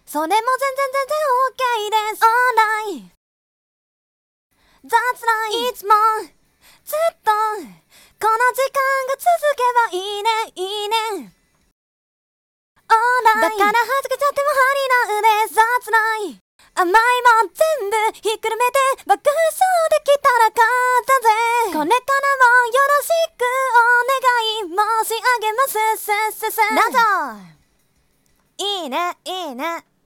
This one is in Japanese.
それも全然 OK です。 Alright That's right いつもずっとこの時間が続けばいいねいいね。 Alright だからはずけちゃってもハリなうです。 That's right 甘いもん全部ひっくるめて爆走できたら勝ったぜ。これからもよろしくお願い申し上げます。どうぞ。いいねいいね。